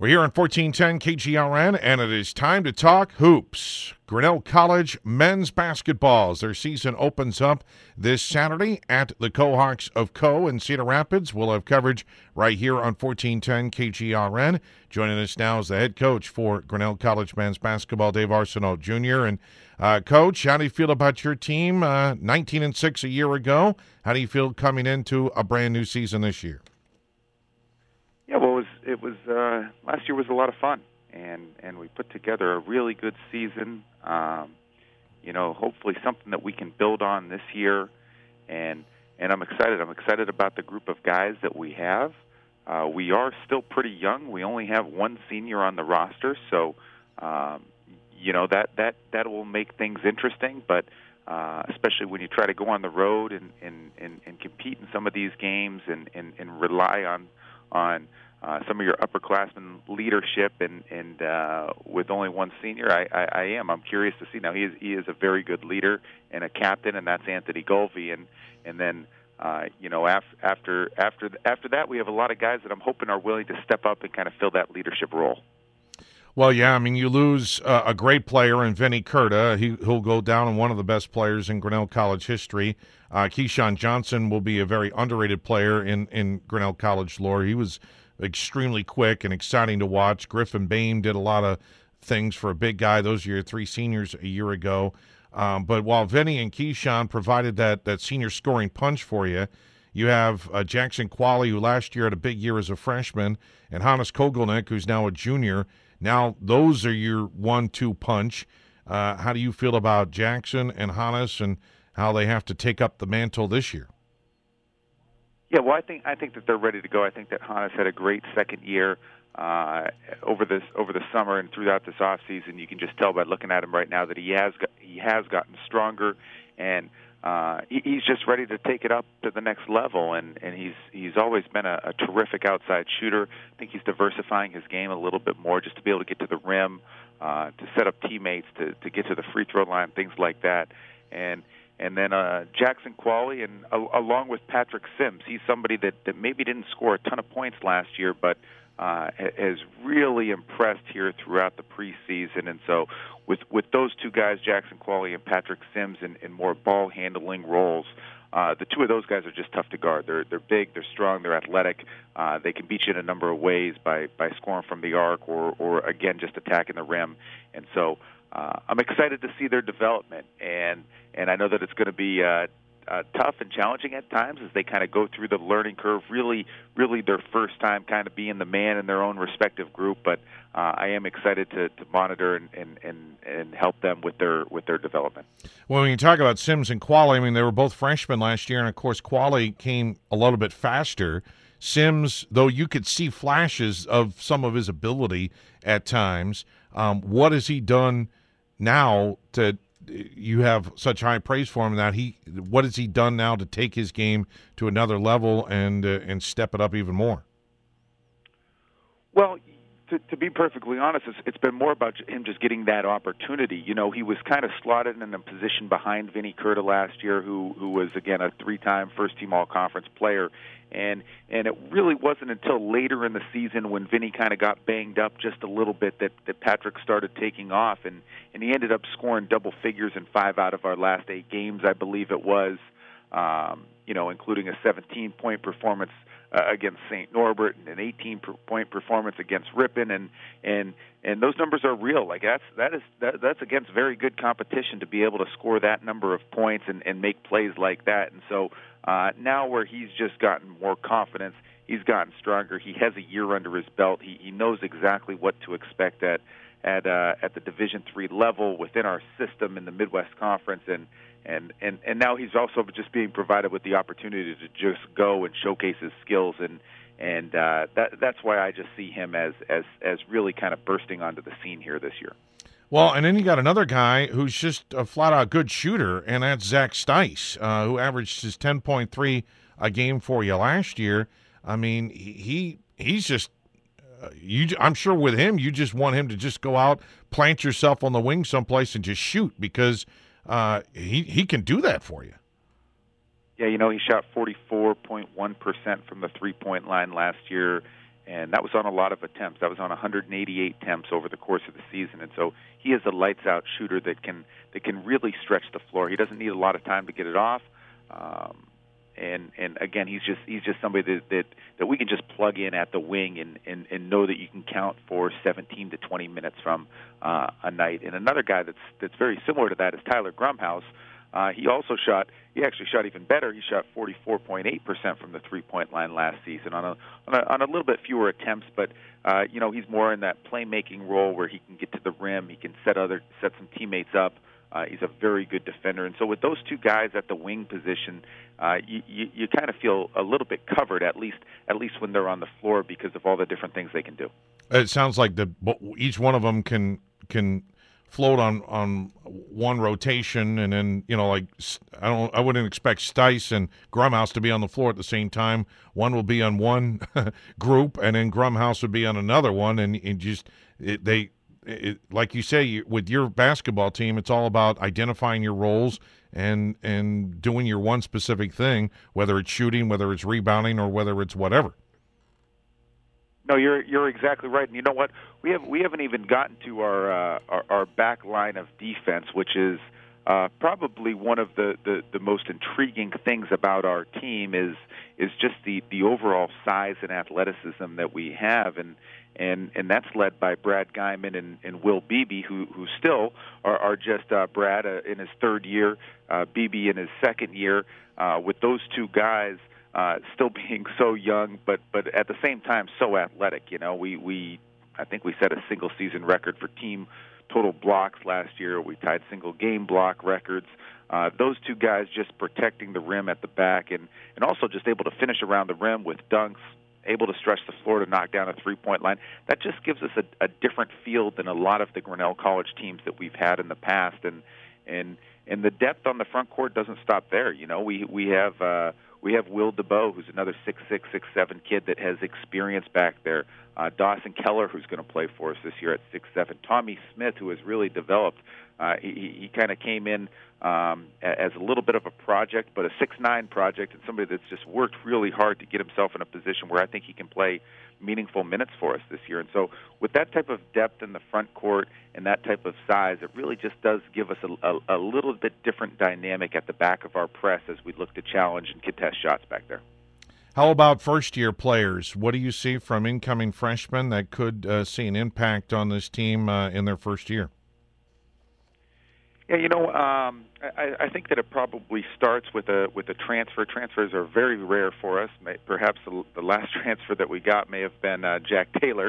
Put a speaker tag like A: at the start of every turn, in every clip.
A: We're here on 1410 KGRN, and it is time to talk hoops. Grinnell College men's basketball, as their season opens up this Saturday at the Cohawks of Co. in Cedar Rapids. We'll have coverage right here on 1410 KGRN. Joining us now is the head coach for Grinnell College men's basketball, Dave Arsenault Jr. And Coach, how do you feel about your team? 19-6 a year ago. How do you feel coming into a brand new season this year?
B: Yeah, well, it was last year was a lot of fun, and we put together a really good season. Hopefully something that we can build on this year, and I'm excited. I'm excited about the group of guys that we have. We are still pretty young. We only have one senior on the roster, so that will make things interesting. But especially when you try to go on the road and compete in some of these games and rely on some of your upperclassmen leadership and with only one senior, I'm curious to see. Now he is a very good leader and a captain, and that's Anthony Golvey, and then after that we have a lot of guys that I'm hoping are willing to step up and kind of fill that leadership role.
A: Well, yeah, I mean, you lose a great player in Vinny Curta. He'll go down as one of the best players in Grinnell College history. Keyshawn Johnson will be a very underrated player in Grinnell College lore. He was extremely quick and exciting to watch. Griffin Bain did a lot of things for a big guy. Those are your three seniors a year ago. But while Vinny and Keyshawn provided that senior scoring punch for you, you have Jackson Qualley, who last year had a big year as a freshman, and Hannes Kogelnick, who's now a junior. Now those are your 1-2 punch. How do you feel about Jackson and Hannes and how they have to take up the mantle this year?
B: Yeah, well, I think that they're ready to go. I think that Hannes had a great second year over the summer and throughout this off season. You can just tell by looking at him right now that he has gotten stronger, and he's just ready to take it up to the next level. And he's always been a terrific outside shooter. I think he's diversifying his game a little bit more just to be able to get to the rim, to set up teammates, to get to the free throw line, things like that. And then Jackson Qualley, and along with Patrick Sims, he's somebody that maybe didn't score a ton of points last year, but has really impressed here throughout the preseason. And so with those two guys, Jackson Qualley and Patrick Sims, in more ball handling roles, the two of those guys are just tough to guard. They're big, they're strong, they're athletic. They can beat you in a number of ways by scoring from the arc or again just attacking the rim. And so I'm excited to see their development, and I know that it's going to be tough and challenging at times as they kind of go through the learning curve. Really their first time kind of being the man in their own respective group. But I am excited to monitor and help them with their development.
A: Well, when you talk about Sims and Qualley, I mean, they were both freshmen last year, and of course Qualley came a little bit faster. Sims, though, you could see flashes of some of his ability at times. What has he done now you have such high praise for him what has he done now to take his game to another level and step it up even more?
B: Well, to be perfectly honest, it's been more about him just getting that opportunity. You know, he was kind of slotted in a position behind Vinny Curta last year, who was, again, a three-time first-team all-conference player. And it really wasn't until later in the season when Vinny kind of got banged up just a little bit that Patrick started taking off. And he ended up scoring double figures in 5 out of our last 8 games, I believe it was, including a 17-point performance against St. Norbert and an 18-point performance against Ripon, and those numbers are real. Like that's against very good competition to be able to score that number of points and make plays like that. And so now where he's just gotten more confidence, he's gotten stronger. He has a year under his belt. He knows exactly what to expect at the Division III level within our system in the Midwest Conference, and now he's also just being provided with the opportunity to just go and showcase his skills, and that's why I just see him as really kind of bursting onto the scene here this year.
A: Well, and then you got another guy who's just a flat-out good shooter, and that's Zach Stice, who averaged his 10.3 a game for you last year. I mean, he's just I'm sure with him, you just want him to just go out, plant yourself on the wing someplace, and just shoot because he can do that for you.
B: Yeah, he shot 44.1% from the three-point line last year, and that was on a lot of attempts. That was on 188 attempts over the course of the season, and so he is a lights-out shooter that can really stretch the floor. He doesn't need a lot of time to get it off. And again, he's just somebody that we can just plug in at the wing and know that you can count for 17 to 20 minutes from a night. And another guy that's very similar to that is Tyler Grumhouse. He actually shot even better. He shot 44.8% from the three-point line last season on a little bit fewer attempts, but he's more in that playmaking role where he can get to the rim, he can set some teammates up. He's a very good defender, and so with those two guys at the wing position, you kind of feel a little bit covered, at least when they're on the floor, because of all the different things they can do.
A: It sounds like each one of them can float on one rotation, and then I wouldn't expect Stice and Grumhouse to be on the floor at the same time. One will be on one group, and then Grumhouse would be on another one, and like you say, with your basketball team, it's all about identifying your roles and doing your one specific thing, whether it's shooting, whether it's rebounding, or whether it's whatever.
B: No, you're exactly right. And you know what? We haven't even gotten to our back line of defense, which is probably one of the most intriguing things about our team is just the overall size and athleticism that we have, and that's led by Brad Guyman and Will Beebe, who still are just Brad in his third year, Beebe in his second year. With those two guys still being so young, but at the same time so athletic. I think we set a single season record for team total blocks last year. We tied single game block records. Those two guys just protecting the rim at the back and also just able to finish around the rim with dunks, able to stretch the floor to knock down a three-point line. That just gives us a different field than a lot of the Grinnell College teams that we've had in the past. And the depth on the front court doesn't stop there. We have Will DeBow, who's another 6'6", 6'7" kid that has experience back there. Dawson Keller, who's going to play for us this year at 6'7". Tommy Smith, who has really developed. He kind of came in as a little bit of a project, but a 6'9" project, and somebody that's just worked really hard to get himself in a position where I think he can play meaningful minutes for us this year. And so with that type of depth in the front court and that type of size, it really just does give us a little bit different dynamic at the back of our press as we look to challenge and contest shots back there.
A: How about first-year players? What do you see from incoming freshmen that could see an impact on this team in their first year?
B: Yeah, I think that it probably starts with a transfer. Transfers are very rare for us. Perhaps the last transfer that we got may have been Jack Taylor,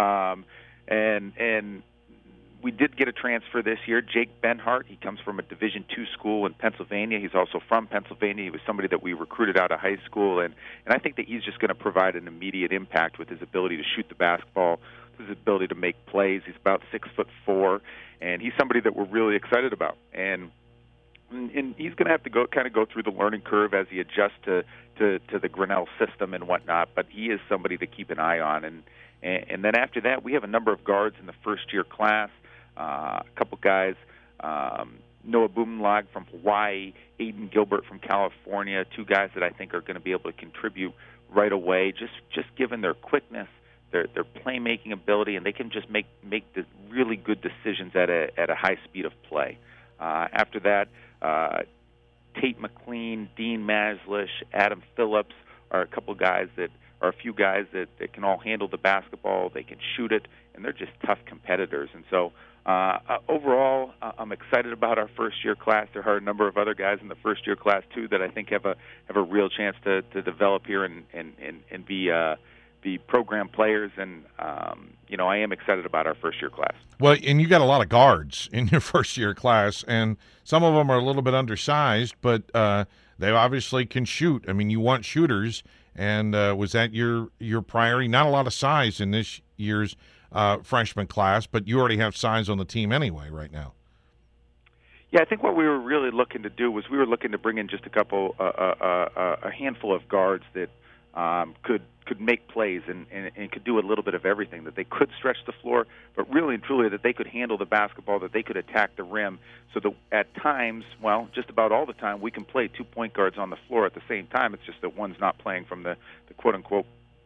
B: and we did get a transfer this year. Jake Benhart. He comes from a Division II school in Pennsylvania. He's also from Pennsylvania. He was somebody that we recruited out of high school, and I think that he's just going to provide an immediate impact with his ability to shoot the basketball, his ability to make plays. He's about 6'4", and he's somebody that we're really excited about. And he's going to have to go through the learning curve as he adjusts to the Grinnell system and whatnot. But he is somebody to keep an eye on. And then after that, we have a number of guards in the first-year class. A couple guys, Noah Boomenlag from Hawaii, Aiden Gilbert from California, two guys that I think are going to be able to contribute right away, just given their quickness, their playmaking ability, and they can just make the really good decisions at a high speed of play. After that, Tate McLean, Dean Maslish, Adam Phillips are a few guys that can all handle the basketball. They can shoot it, and they're just tough competitors. And so overall, I'm excited about our first-year class. There are a number of other guys in the first-year class too that I think have a real chance to develop here and be program players. And I am excited about our first-year class.
A: Well, and you got a lot of guards in your first-year class, and some of them are a little bit undersized, but they obviously can shoot. I mean, you want shooters, and was that your priority? Not a lot of size in this year's freshman class, but you already have size on the team anyway right now.
B: Yeah, I think what we were really looking to do was we were looking to bring in just a handful of guards that could make plays and could do a little bit of everything, that they could stretch the floor, but really and truly that they could handle the basketball, that they could attack the rim, so that at times, well, just about all the time, we can play 2 point guards on the floor at the same time. It's just that one's not playing from the quote-unquote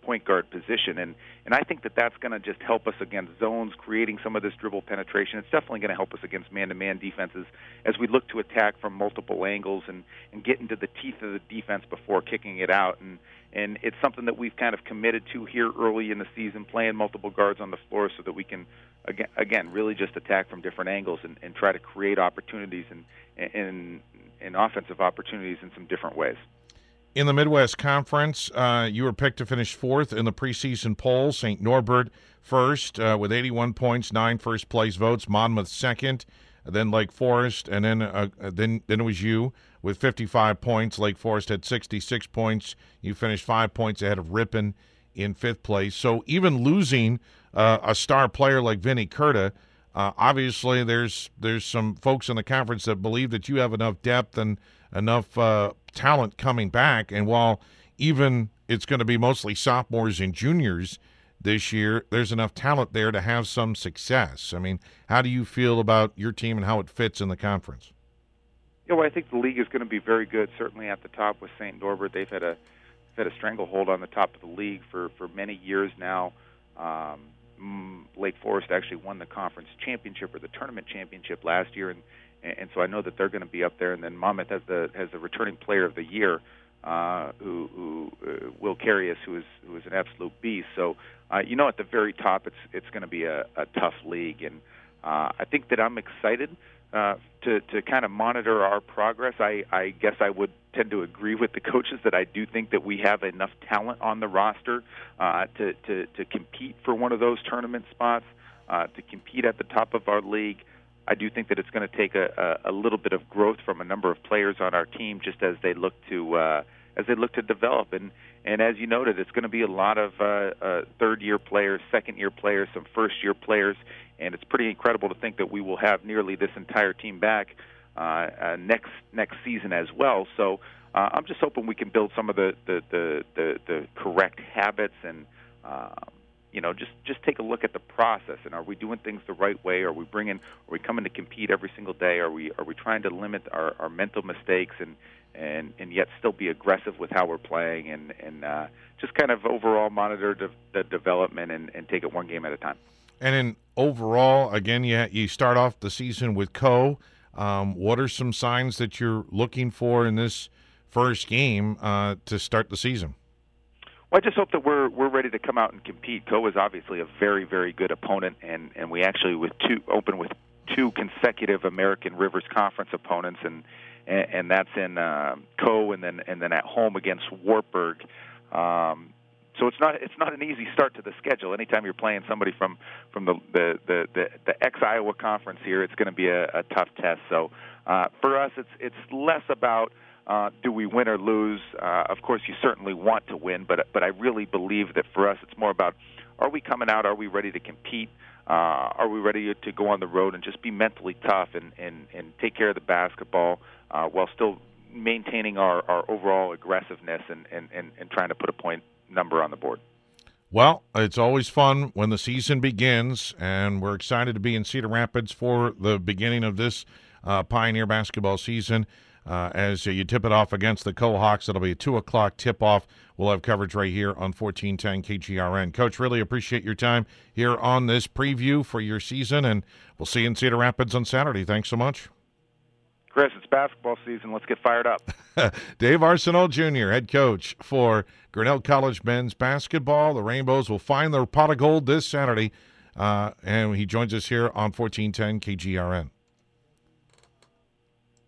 B: point guard position, and I think that that's going to just help us against zones, creating some of this dribble penetration. It's definitely going to help us against man-to-man defenses as we look to attack from multiple angles and get into the teeth of the defense before kicking it out. And it's something that we've kind of committed to here early in the season, playing multiple guards on the floor so that we can, again really just attack from different angles and try to create opportunities and offensive opportunities in some different ways.
A: In the Midwest Conference, you were picked to finish fourth in the preseason poll. St. Norbert first with 81 points, 9 first-place votes. Monmouth second, then Lake Forest, and then it was you with 55 points. Lake Forest had 66 points. You finished 5 points ahead of Ripon in fifth place. So even losing a star player like Vinny Curta, obviously there's some folks in the conference that believe that you have enough depth and enough talent coming back. And while even it's going to be mostly sophomores and juniors this year, there's enough talent there to have some success. I mean, how do you feel about your team and how it fits in the conference?
B: Yeah, well, I think the league is going to be very good. Certainly at the top with St. Norbert, they've had a stranglehold on the top of the league for many years now. Lake Forest actually won the conference championship or the tournament championship last year, and so I know that they're going to be up there. And then Monmouth has the returning player of the year, who Will Carius, who is an absolute beast. So at the very top, it's going to be a tough league, and I think that I'm excited to kind of monitor our progress. I guess I would tend to agree with the coaches that I do think that we have enough talent on the roster to compete for one of those tournament spots, to compete at the top of our league. I do think that it's going to take a little bit of growth from a number of players on our team, just as they look to develop. And as you noted, it's going to be a lot of third-year players, second-year players, some first-year players, and it's pretty incredible to think that we will have nearly this entire team back next season as well. So I'm just hoping we can build some of the correct habits and just take a look at the process, and are we doing things the right way? Are we coming to compete every single day? Are we trying to limit our mental mistakes and yet still be aggressive with how we're playing and just kind of overall monitor the development and take it one game at a time.
A: And in overall, again, you start off the season with Co. What are some signs that you're looking for in this first game to start the season?
B: Well, I just hope that we're ready to come out and compete. Co is obviously a very, very good opponent, and we actually open with 2 consecutive American Rivers Conference opponents, and that's in Co and then at home against Wartburg. So it's not an easy start to the schedule. Anytime you're playing somebody from the ex-Iowa Conference here, it's going to be a tough test. So for us, it's less about do we win or lose. Of course, you certainly want to win, but I really believe that for us, it's more about, are we coming out? Are we ready to compete? Are we ready to go on the road and just be mentally tough and take care of the basketball while still maintaining our overall aggressiveness and trying to put a point number on the board?
A: Well, it's always fun when the season begins, and we're excited to be in Cedar Rapids for the beginning of this Pioneer basketball season. As you tip it off against the Co-Hawks, it'll be a 2 o'clock tip-off. We'll have coverage right here on 1410 KGRN. Coach, really appreciate your time here on this preview for your season, and we'll see you in Cedar Rapids on Saturday. Thanks so much.
B: Chris, it's basketball season. Let's get fired up.
A: Dave Arsenault Jr., head coach for Grinnell College men's basketball. The Rainbows will find their pot of gold this Saturday, and he joins us here on 1410 KGRN.